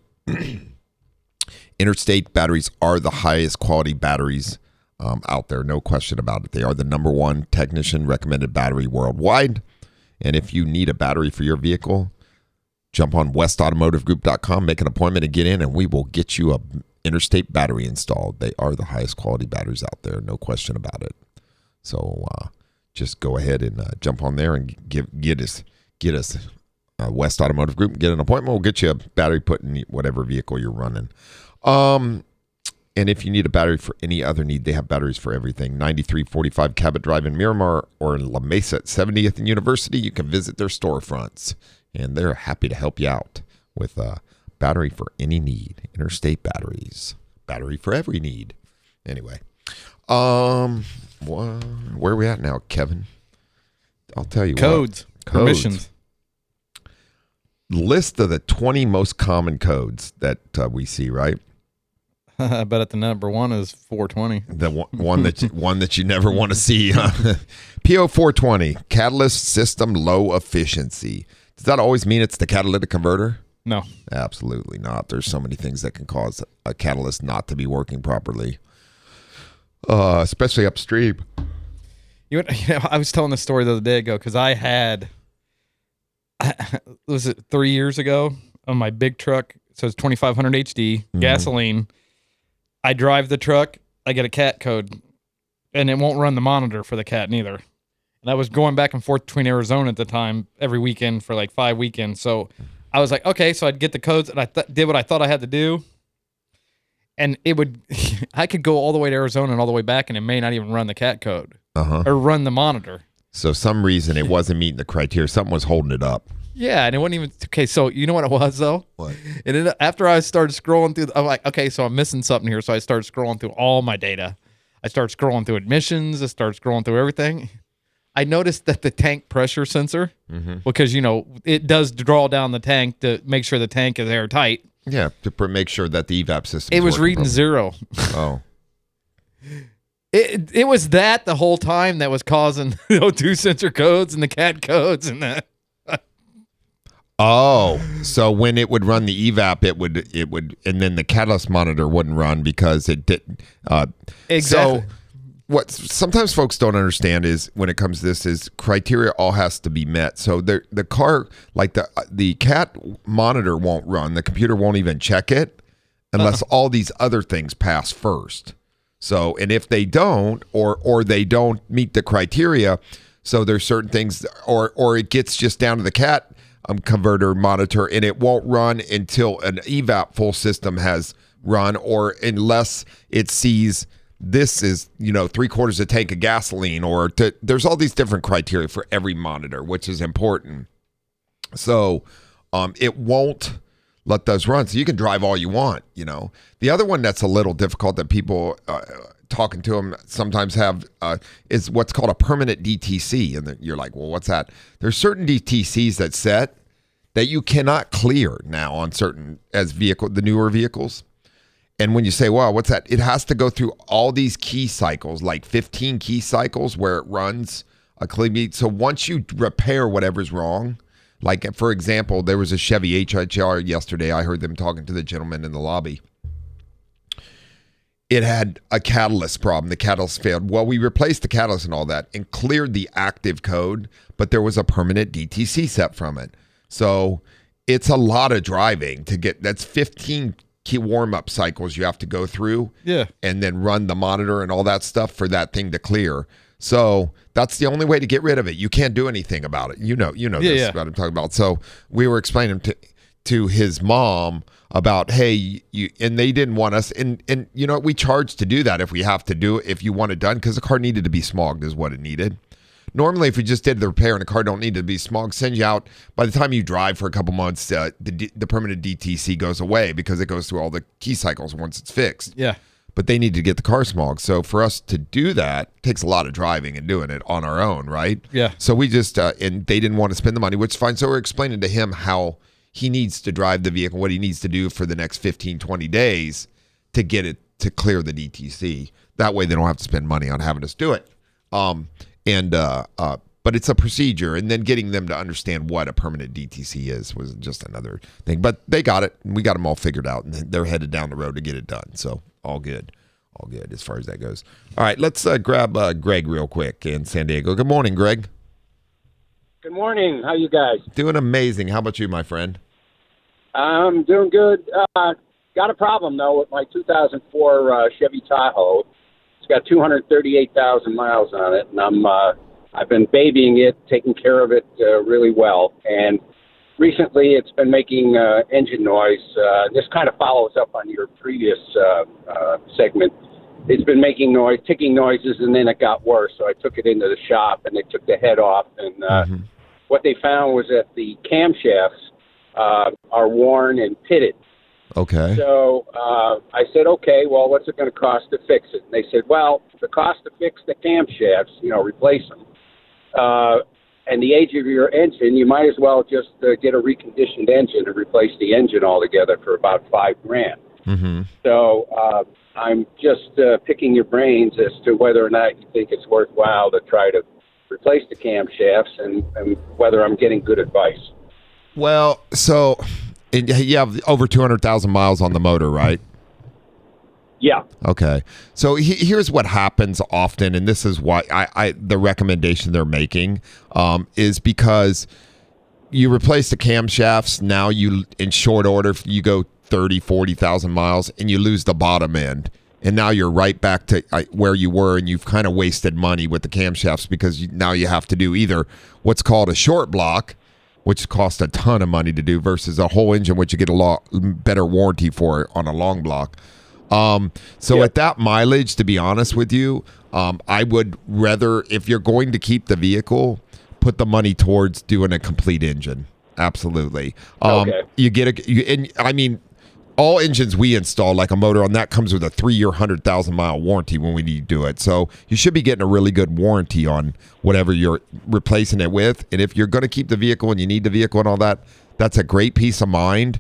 Interstate batteries are the highest quality batteries um, out there, no question about it. They are the number one technician recommended battery worldwide. And if you need a battery for your vehicle, jump on west automotive group dot com, make an appointment and get in, and we will get you a Interstate battery installed. They are the highest quality batteries out there, no question about it. So uh, just go ahead and uh, jump on there and give get us get us uh, West Automotive Group, get an appointment. We'll get you a battery put in whatever vehicle you're running. Um, and if you need a battery for any other need, they have batteries for everything. ninety-three forty-five Cabot Drive in Miramar or in La Mesa at seventieth and University. You can visit their storefronts, and they're happy to help you out with a battery for any need. Interstate Batteries, battery for every need. Anyway, um, wh- where are we at now, Kevin? I'll tell you Codes, what. permissions. List of the twenty most common codes that uh, we see, right? I bet at the number one is four twenty. The one, one that you, one that you never want to see. Huh? P O four twenty, catalyst system low efficiency. Does that always mean it's the catalytic converter? No. Absolutely not. There's so many things that can cause a catalyst not to be working properly, uh, especially upstream. You know, you know, I was telling this story the other day ago because I had, was it three years ago on my big truck? So it's twenty-five hundred H D, Mm-hmm. gasoline. I drive the truck. I get a cat code, and it won't run the monitor for the cat neither. And I was going back and forth between Arizona at the time every weekend for like five weekends. So I was like, okay, so I'd get the codes, and I th- did what I thought I had to do. And it would, I could go all the way to Arizona and all the way back, and it may not even run the cat code Uh-huh. or run the monitor. So some reason it wasn't meeting the criteria. Something was holding it up. Yeah, and it wasn't even okay. So you know what it was though? What? And then after I started scrolling through, I'm like, okay, so I'm missing something here. So I started scrolling through all my data. I started scrolling through admissions. I started scrolling through everything. I noticed that the tank pressure sensor, Mm-hmm. because you know it does draw down the tank to make sure the tank is airtight. Yeah, to pr- make sure that the evap system. It was reading zero. Oh, It it was that the whole time that was causing the O two sensor codes and the C A D codes and that. Oh, so when it would run the E V A P, it would it would, and then the catalyst monitor wouldn't run because it didn't. Uh, Exactly. So what sometimes folks don't understand is when it comes to this is criteria all has to be met. So the the car, like the the cat monitor won't run, the computer won't even check it unless uh-uh. all these other things pass first. So, and if they don't, or or they don't meet the criteria, so there's certain things, or or it gets just down to the cat um, converter monitor, and it won't run until an E V A P full system has run, or unless it sees this is, you know, three quarters of a tank of gasoline, or to, there's all these different criteria for every monitor, which is important. So, um, it won't let those run. So you can drive all you want, you know. The other one that's a little difficult that people uh, talking to them sometimes have uh, is what's called a permanent D T C. And you're like, well, what's that? There's certain D T Cs that set that you cannot clear now on certain, as vehicle, the newer vehicles. And when you say, wow, what's that? It has to go through all these key cycles, like fifteen key cycles where it runs a clean. So once you repair whatever's wrong, like, for example, there was a Chevy H H R yesterday. I heard them talking to the gentleman in the lobby. It had a catalyst problem. The catalyst failed. Well, we replaced the catalyst and all that and cleared the active code, but there was a permanent D T C set from it. So it's a lot of driving to get, that's fifteen key warm-up cycles you have to go through. Yeah. And then run the monitor and all that stuff for that thing to clear. So that's the only way to get rid of it. You can't do anything about it. You know, you know yeah, this yeah. is what I'm talking about. So we were explaining to to his mom about, hey, you, and they didn't want us, and and you know, we charge to do that if we have to do it, if you want it done, because the car needed to be smogged is what it needed. Normally, if we just did the repair and the car don't need to be smogged, send you out. By the time you drive for a couple months, uh, the the permanent D T C goes away because it goes through all the key cycles once it's fixed. Yeah. But they need to get the car smogged. So for us to do that takes a lot of driving and doing it on our own, right? Yeah. So we just, uh, and they didn't want to spend the money, which is fine. So we're explaining to him how he needs to drive the vehicle, what he needs to do for the next fifteen, twenty days to get it to clear the D T C. That way they don't have to spend money on having us do it. Um, and, uh, uh, but it's a procedure, and then getting them to understand what a permanent D T C is was just another thing. But they got it, and we got them all figured out, and they're headed down the road to get it done. So all good, all good as far as that goes. All right, let's uh, grab uh, Greg real quick in San Diego. Good morning, Greg. Good morning. How you guys? Doing amazing. How about you, my friend? I'm doing good. Uh, got a problem though with my two thousand four uh, Chevy Tahoe. It's got two hundred thirty-eight thousand miles on it, and I'm uh, I've been babying it, taking care of it uh, really well. And recently, it's been making uh, engine noise. Uh, this kind of follows up on your previous uh, uh, segment. It's been making noise, ticking noises, and then it got worse. So I took it into the shop, and they took the head off. And uh, mm-hmm. what they found was that the camshafts uh, are worn and pitted. Okay. So uh, I said, okay, well, what's it going to cost to fix it? And they said, well, the cost to fix the camshafts, you know, replace them, uh, and the age of your engine, you might as well just uh, get a reconditioned engine and replace the engine altogether for about five grand. Mm-hmm. So uh, I'm just uh, picking your brains as to whether or not you think it's worthwhile to try to replace the camshafts, and, and whether I'm getting good advice. Well, so and you have over two hundred thousand miles on the motor, right? Yeah. Okay. So he, here's what happens often, and this is why I, I the recommendation they're making um, is because you replace the camshafts. Now you, in short order, you go thirty, forty thousand miles, and you lose the bottom end. And now you're right back to uh, where you were, and you've kind of wasted money with the camshafts because you, now you have to do either what's called a short block, which costs a ton of money to do, versus a whole engine, which you get a lot better warranty for on a long block. Um, so yeah. at that mileage, to be honest with you, um, I would rather, if you're going to keep the vehicle, put the money towards doing a complete engine. Absolutely. Um, okay. You get a, you, and I mean, all engines we install, like a motor on that, comes with a three-year, one hundred thousand mile warranty when we need to do it. So you should be getting a really good warranty on whatever you're replacing it with. And if you're going to keep the vehicle and you need the vehicle and all that, that's a great peace of mind.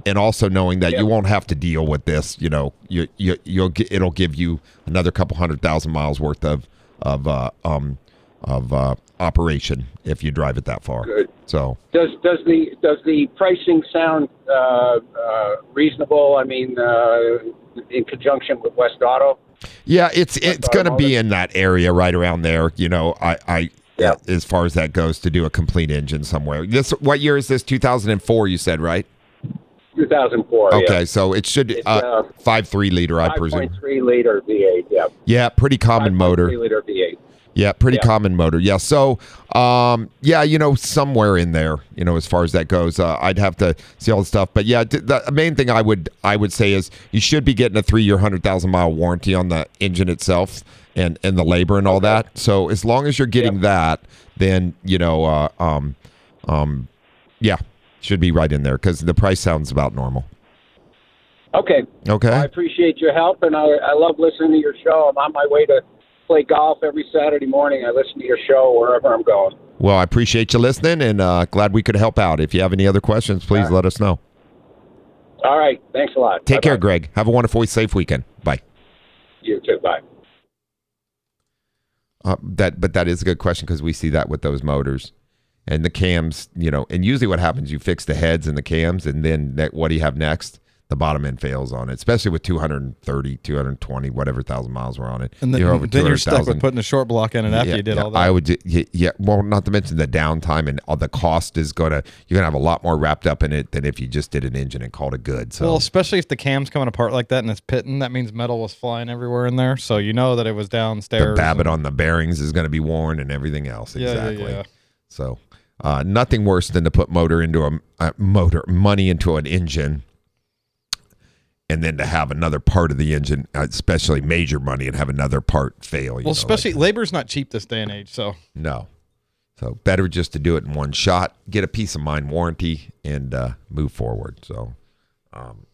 and also knowing that Yeah. you won't have to deal with this. You know, you you you'll get, it'll give you another couple hundred thousand miles worth of of uh, um of uh, operation if you drive it that far. Good. So Does does the does the pricing sound uh, uh, reasonable? I mean, uh, in conjunction with West Auto. yeah, it's it's going to be in that area right around there. You know, I I Yeah. as far as that goes to do a complete engine somewhere. This what year is this? two thousand four. You said, right? two thousand four. Okay, Yeah. so it should It's, uh, uh, five three liter, I five presume. point three liter V eight. Yeah. Yeah, pretty common motor. Three liter V eight. Yeah, pretty Yeah. common motor. Yeah, so um, yeah, you know, somewhere in there, you know, as far as that goes, uh, I'd have to see all the stuff. But yeah, d- the main thing I would I would say is you should be getting a three year, hundred thousand mile warranty on the engine itself and and the labor and all that. So as long as you're getting Yep. that, then you know, uh, um, um, yeah, should be right in there because the price sounds about normal. Okay. Okay. Well, I appreciate your help, and I, I love listening to your show. I'm on my way to play golf every Saturday morning. I listen to your show wherever I'm going. Well, I appreciate you listening and uh, glad we could help out. If you have any other questions, please All right. let us know. All right. Thanks a lot. Take Bye-bye. care, Greg. Have a wonderful, safe weekend. Bye. You too. Bye. Uh, that, but that is a good question because we see that with those motors and the cams, you know, and usually what happens, you fix the heads and the cams, and then ne- what do you have next? The bottom end fails on it, especially with two hundred thirty, two hundred twenty, whatever thousand miles were on it. And then you're you're, over then you're stuck with two hundred thousand. putting a short block in it after Yeah, you did yeah, all that. I would, ju- yeah, yeah, well, not to mention the downtime and all the cost is gonna. You're gonna have a lot more wrapped up in it than if you just did an engine and called it good. So Well, especially if the cam's coming apart like that and it's pitting, that means metal was flying everywhere in there. So you know that it was the downstairs. babbitt on the bearings is going to be worn and everything else. Yeah, yeah, Exactly. yeah. So, uh, nothing worse than to put motor into a, a motor money into an engine, and then to have another part of the engine, uh, especially major money, and have another part fail. You Well, know, especially like- labor's not cheap this day and age. So no. So better just to do it in one shot, get a peace of mind warranty, and uh, move forward. So, um,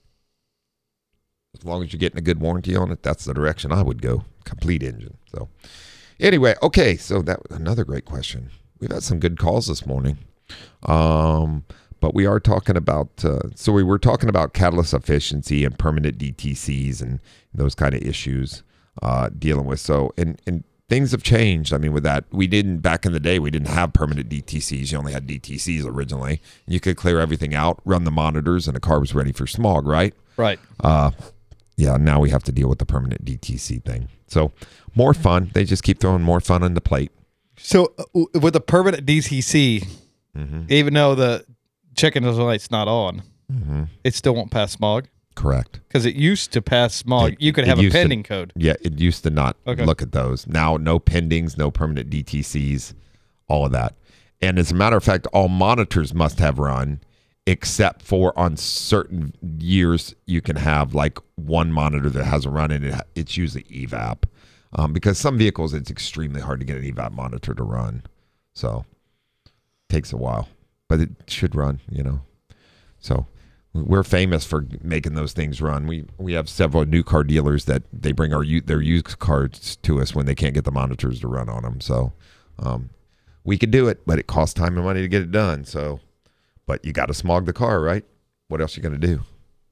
as long as you're getting a good warranty on it, that's the direction I would go. Complete engine. So, anyway, okay. So that another great question. We've had some good calls this morning, um, but we are talking about. Uh, so we were talking about catalyst efficiency and permanent D T Cs and those kind of issues uh, dealing with. So and and. Things have changed. I mean, with that, we didn't, back in the day, we didn't have permanent D T Cs. You only had D T Cs originally. You could clear everything out, run the monitors, and the car was ready for smog, right? right. Uh, yeah, now we have to deal with the permanent D T C thing. So more fun. They just keep throwing more fun on the plate. So uh, with a permanent D T C, Mm-hmm. even though the chicken light's not on, Mm-hmm. it still won't pass smog Correct. because it used to pass smog. It- you could it have a used to- pending code. Yeah, it used to not Okay. look at those. Now, no pendings, no permanent D T Cs, all of that. And as a matter of fact, all monitors must have run, except for on certain years, you can have like one monitor that hasn't run, and it, it's usually E V A P. Um, because some vehicles, it's extremely hard to get an E V A P monitor to run. So, takes a while, but it should run, you know. So, we're famous for making those things run. We we have several new car dealers that they bring our u- their used cars to us when they can't get the monitors to run on them. So um, we could do it, but it costs time and money to get it done. So, but you got to smog the car, right? What else you gonna do?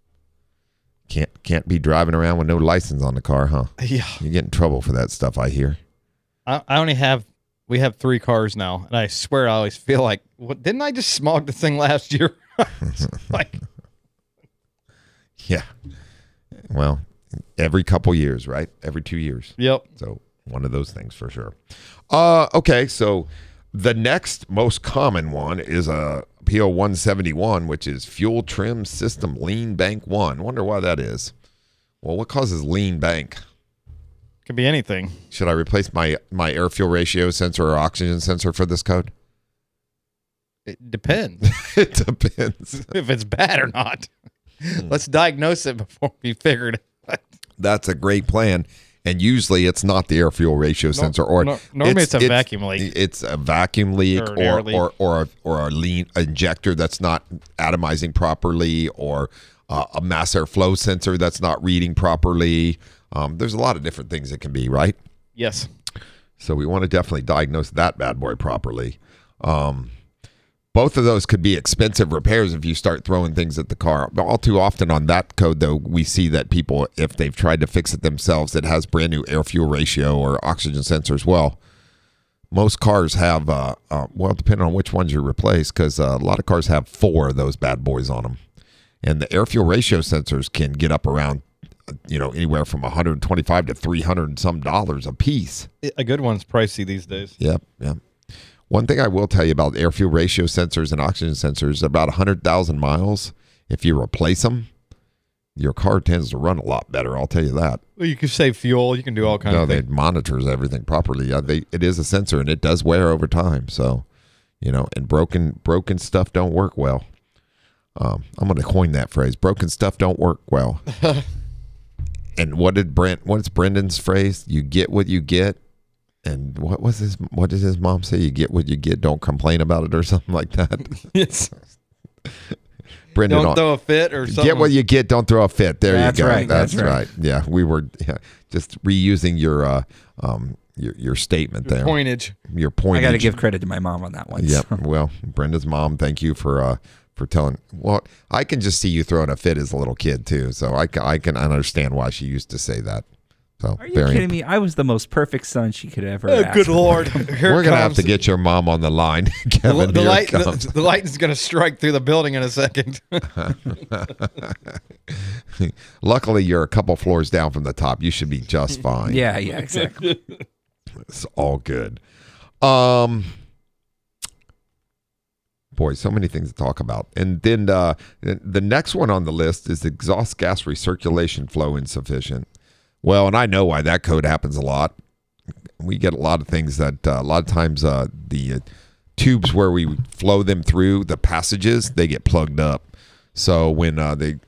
Can't can't be driving around with no license on the car, huh? Yeah. You get in trouble for that stuff, I hear. I, I only have, we have three cars now. And I swear I always feel like, what, didn't I just smog the thing last year? like, Yeah. Well, every couple years, right? Every two years. yep. So one of those things for sure. Uh, okay, so the next most common one is a P O one seventy-one, which is fuel trim system lean bank one. Wonder why that is. Well, what causes lean bank? Could be anything. Should I replace my my air fuel ratio sensor or oxygen sensor for this code? It depends It depends. if it's bad or not. Let's diagnose it before we figure it out. That's a great plan. And usually it's not the air fuel ratio sensor, or no- normally it's a vacuum leak. It's a vacuum leak, Or an air or leak. or or a, or a lean injector that's not atomizing properly, or uh, a mass airflow sensor that's not reading properly. Um, there's a lot of different things it can be, right? Yes. So we want to definitely diagnose that bad boy properly. Um, both of those could be expensive repairs if you start throwing things at the car. All too often on that code, though, we see that people, if they've tried to fix it themselves, it has brand new air fuel ratio or oxygen sensors. Well, most cars have, uh, uh, well, depending on which ones you replace, because uh, a lot of cars have four of those bad boys on them. And the air fuel ratio sensors can get up around, you know, anywhere from one hundred twenty-five to three hundred and some dollars a piece. A good one's pricey these days. Yep, yep. One thing I will tell you about air fuel ratio sensors and oxygen sensors, about one hundred thousand miles, if you replace them, your car tends to run a lot better. I'll tell you that. Well, you can save fuel. You can do all kinds no, of things. It monitors everything properly. Yeah, they, it is a sensor, and it does wear over time. So, you know, and broken broken stuff don't work well. Um, I'm going to coin that phrase. Broken stuff don't work well. And what did Brent? What's Brendan's phrase? You get what you get. And what was his? What did his mom say? You get what you get. Don't complain about it, or something like that. Yes. Brendan, don't throw a fit or something. Get what you get. Don't throw a fit. There That's you go. Right, that's, that's right. right. Yeah, we were yeah, just reusing your uh, um, your your statement Your there. Pointage. Your pointage. I got to give credit to my mom on that one. Yep. so. Well, Brenda's mom, thank you for uh, for telling. Well, I can just see you throwing a fit as a little kid too, so I can, I can understand why she used to say that. So Are you very kidding me? I was the most perfect son she could ever Oh, ask good for. Lord. Here We're it gonna have comes. to get your mom on the line, the, Kevin. the here light. it comes. The, the lightning's going to strike through the building in a second. Luckily, you're a couple floors down from the top. You should be just fine. Yeah, yeah, exactly. It's all good. Um, boy, so many things to talk about. And then uh, the next one on the list is exhaust gas recirculation flow insufficient. Well, and I know why that code happens a lot. We get a lot of things that uh, a lot of times uh, the uh, tubes where we flow them through, the passages, they get plugged up. So when uh, the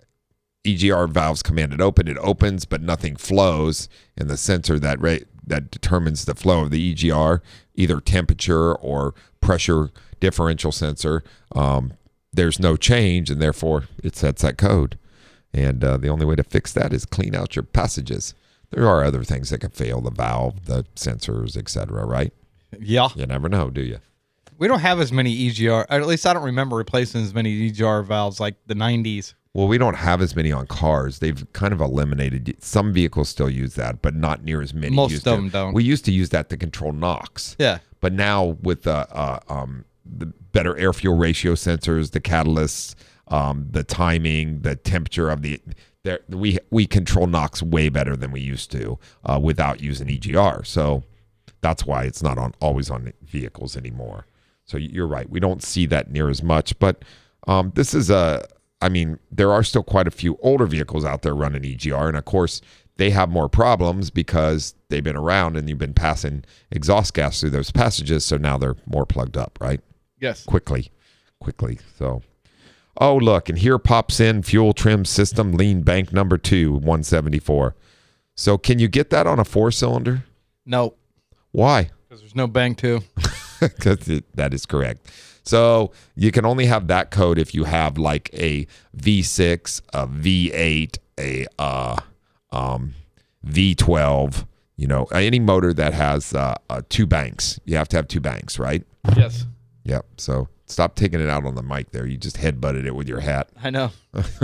E G R valves commanded open, it opens, but nothing flows. And the sensor that rate that determines the flow of the E G R, either temperature or pressure differential sensor, um, there's no change, and therefore it sets that code. And uh, the only way to fix that is clean out your passages. There are other things that can fail, the valve, the sensors, et cetera, right? Yeah. You never know, do you? We don't have as many E G R, or at least I don't remember replacing as many E G R valves like the nineties. Well, we don't have as many on cars. They've kind of eliminated. Some vehicles still use that, but not near as many. Most used of to. them don't. We used to use that to control NOx. Yeah. But now with the uh, um, the better air fuel ratio sensors, the catalysts, um, the timing, the temperature of the, there we we control NOx way better than we used to uh, without using E G R. So that's why it's not on always on vehicles anymore. So you're right. We don't see that near as much. But um, this is a, I mean, there are still quite a few older vehicles out there running E G R. And of course, they have more problems because they've been around and you've been passing exhaust gas through those passages. So now they're more plugged up, right? Yes. Quickly, quickly. So, oh, look, and here pops in fuel trim system lean bank number two, one seventy-four. So can you get that on a four cylinder? No. Why? Because there's no bank two. Because that is correct. So you can only have that code if you have like a V six, a V eight, a uh, um, V twelve, you know, any motor that has uh, uh, two banks. You have to have two banks, right? Yes. Yep. So stop taking it out on the mic there. You just headbutted it with your hat. I know.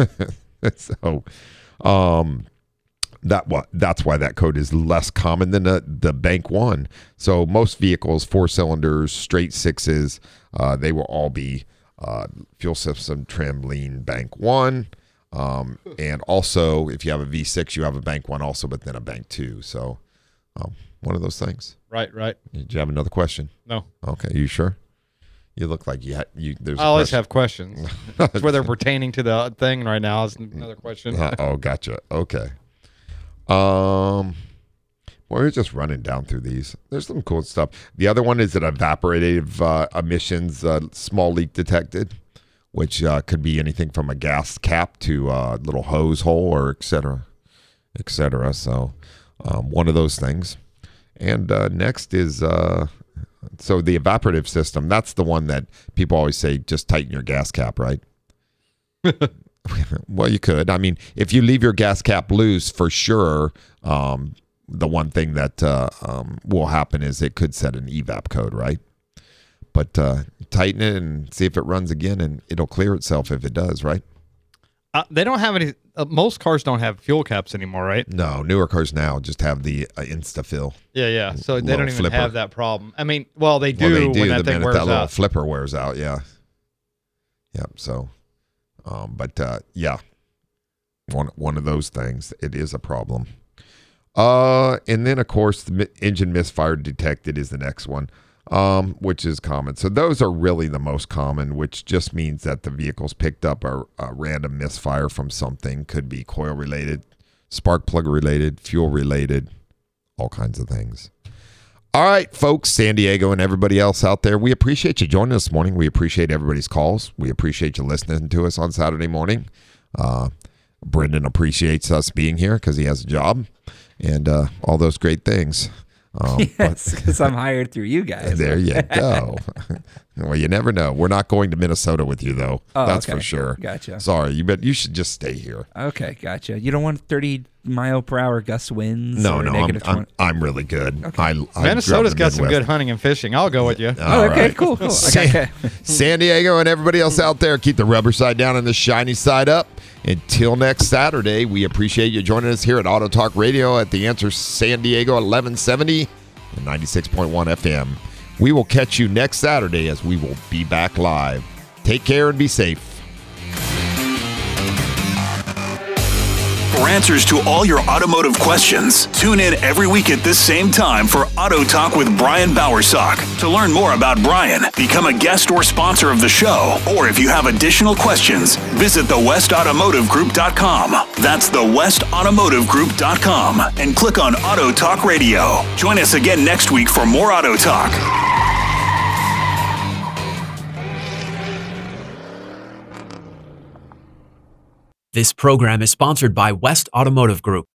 so um, that what that's why that code is less common than the, the bank one. So most vehicles, four cylinders, straight sixes, uh, they will all be uh, fuel system trim lean bank one. Um, and also, if you have a V six, you have a bank one also, but then a bank two. So um, one of those things. Right, right. Did you have another question? No. Okay, you sure? You look like you had you. There's. I a always question. have questions. It's whether pertaining to the thing right now is another question. Uh, oh, gotcha. Okay. Um, well, we're just running down through these. There's some cool stuff. The other one is an evaporative uh, emissions uh, small leak detected, which uh, could be anything from a gas cap to a little hose hole or et cetera, et cetera. So um, one of those things. And uh, next is, uh, so the evaporative system, that's the one that people always say, just tighten your gas cap, right? Well, you could. I mean, if you leave your gas cap loose, for sure, um, the one thing that uh, um, will happen is it could set an evap code, right? But uh, tighten it and see if it runs again, and it'll clear itself if it does, right? Uh, they don't have any. Uh, most cars don't have fuel caps anymore, right? No, newer cars now just have the uh, Insta-fill. Yeah, yeah. So they Little don't even flipper. have that problem. I mean, well, they do, Well, they do when that the thing minute wears that little out. flipper wears out. Yeah. Yep. So, um, but uh, yeah, one one of those things. It is a problem. Uh, and then of course the mi- engine misfire detected is the next one, um, which is common. So those are really the most common, which just means that the vehicle's picked up a, a random misfire from something. Could be coil related, spark plug related, fuel related, all kinds of things. All right, folks, San Diego and everybody else out there, we appreciate you joining us this morning. We appreciate everybody's calls. We appreciate you listening to us on Saturday morning. Uh, Brendan appreciates us being here because he has a job and uh, all those great things. Um, Yes, because I'm hired through you guys. There you go. Well, you never know. We're not going to Minnesota with you, though. Oh, That's okay. for sure. Gotcha. Sorry, you bet you should just stay here. Okay, gotcha. You don't want thirty mile per hour gust winds? No, or no, I'm, negative I'm, twenty? I'm really good. Okay. I, I Minnesota's grew up got in the some good Midwest. hunting and fishing. I'll go with you. All Oh, okay, right. cool, cool. San, Okay, okay. San Diego and everybody else out there, keep the rubber side down and the shiny side up. Until next Saturday, we appreciate you joining us here at Auto Talk Radio at The Answer San Diego eleven seventy and ninety-six point one F M. We will catch you next Saturday as we will be back live. Take care and be safe. For answers to all your automotive questions, tune in every week at this same time for Auto Talk with Brian Bowersock. To learn more about Brian, become a guest or sponsor of the show, or if you have additional questions, visit the west automotive group dot com. That's the west automotive group dot com and click on Auto Talk Radio. Join us again next week for more Auto Talk. This program is sponsored by West Automotive Group.